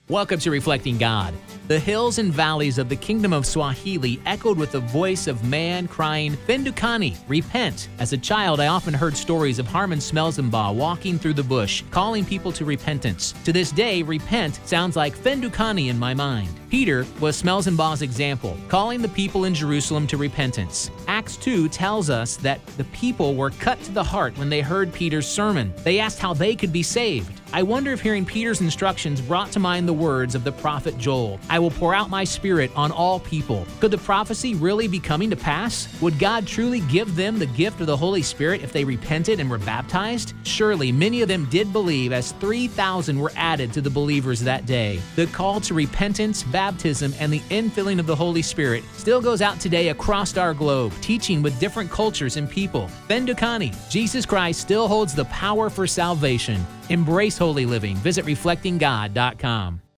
Welcome to Reflecting God. The hills and valleys of the kingdom of Swahili echoed with the voice of man crying, "Fendukani, repent." As a child, I often heard stories of Harmon Smelzenbaugh walking through the bush, calling people to repentance. To this day, repent sounds like Fendukani in my mind. Peter was Smelzenbaugh's example, calling the people in Jerusalem to repentance. Acts 2 tells us that the people were cut to the heart when they heard Peter's sermon. They asked how they could be saved. I wonder if hearing Peter's instructions brought to mind the words of the prophet Joel, "I will pour out my spirit on all people." Could the prophecy really be coming to pass? Would God truly give them the gift of the Holy Spirit if they repented and were baptized? Surely many of them did believe, as 3,000 were added to the believers that day. The call to repentance, baptism, and the infilling of the Holy Spirit still goes out today across our globe, teaching with different cultures and people. Fendukani, Jesus Christ still holds the power for salvation. Embrace holy living. Visit reflectinggod.com.